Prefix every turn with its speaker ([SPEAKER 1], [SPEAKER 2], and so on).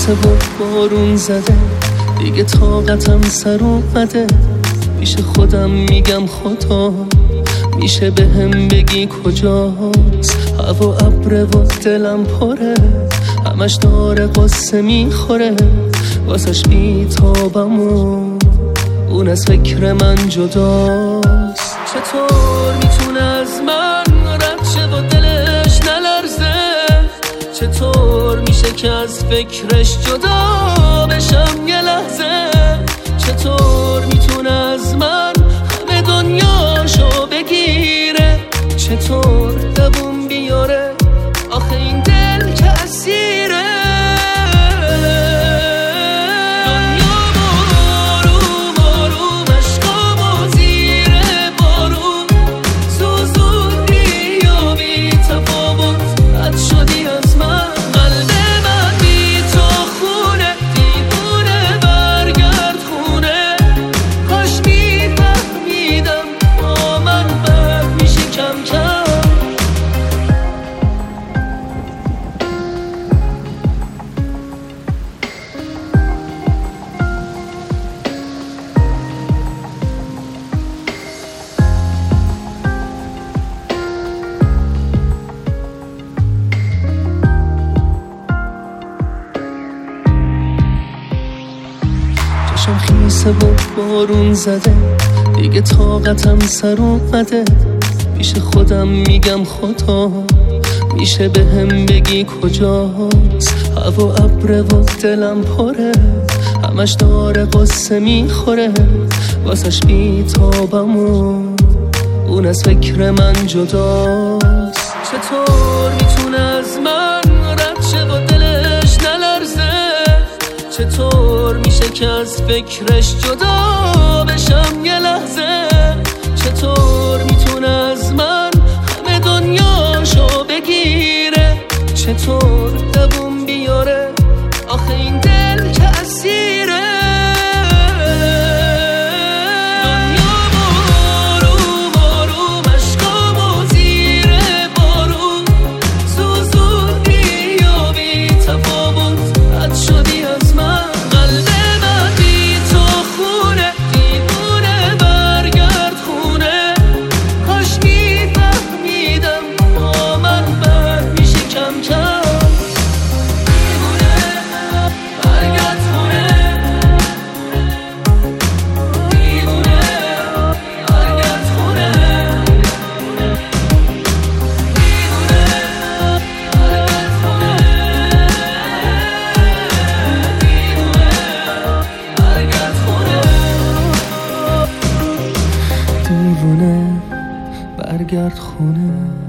[SPEAKER 1] خیسه و بارون زده، دیگه طاقتم سر اومده. میشه خودم میگم خدا، میشه بهم بگی کجاست. هوا ابره و دلم پره، همش داره قصه میخوره. واسش بیتابم و اون از فکر من جداست. چطور میتونه از من رد شه و دلش نلرزه؟ چطور میشه که از فکرش جدا بشم یه لحظه؟ چطور میتونه از من همه دنیاشو بگیره؟ چطور دووم بیاره؟ آخه این دل که اسیره. خیسه و بارون زده، دیگه طاقتم سر اومده. میشه خودم میگم خدا، میشه بهم بگی کجاست. هوا ابره و دلم پره، همش داره قصه میخوره. واسش بیتابم و اون از فکر من جداست. چطور میتونه از من رد شه و دلش نلرزه؟ چطور میشه که از فکرش جدا بشم یه لحظه؟ چطور میتونه از من همه دنیاشو بگیره؟ چطور دووم بیاره؟ آخه این دل که اسیره.
[SPEAKER 2] دیوونه برگرد خونه.